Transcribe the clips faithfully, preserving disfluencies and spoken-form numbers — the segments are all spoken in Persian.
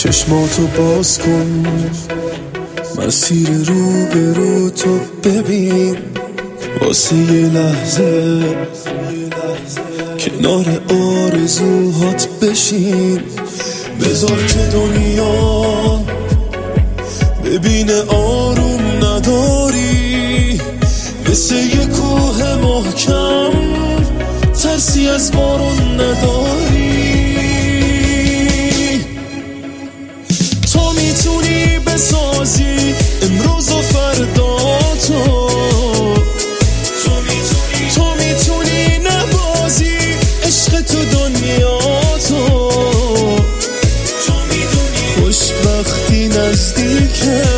چشماتو باز کن، مسیر رو به رو تو ببین، واسه یه لحظه کنار آرزوهات بشین. بذار که دنیا ببینه آروم نداری، مثل یه کوه محکم ترسی از بارون نداری. تو میتونی بسازی امروز و فردا تو، تو میتونی تو میتونی نبازی عشق تو دنیا تو. تو میدونی خوشبختی نزدیکه.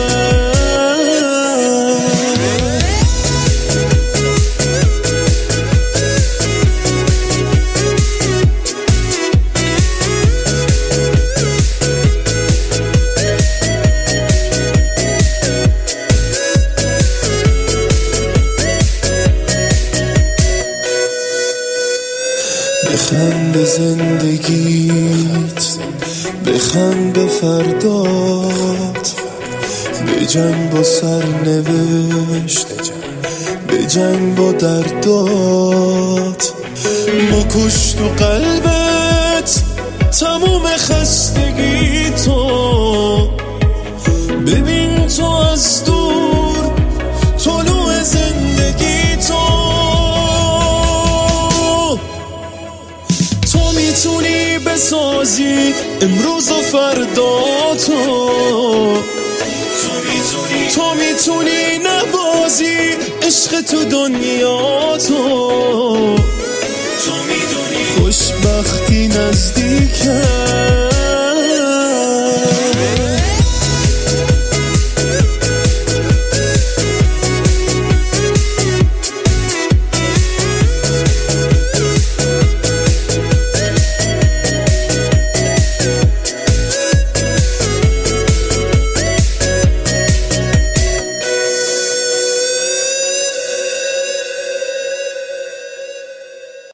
بخند به زندگیت، بخند به فردات، به جنگ با سرنوشت، به جنگ با دردات. بکش تو قلبت تموم خستگی تو، ببین تو از دور طلوع زندگی تو. تو میتونی بسازی امروز و فردا تو، تو میتونی تو میتونی نبازی عشق تو دنیا تو. تو میدونی خوشبختی نزدیکه.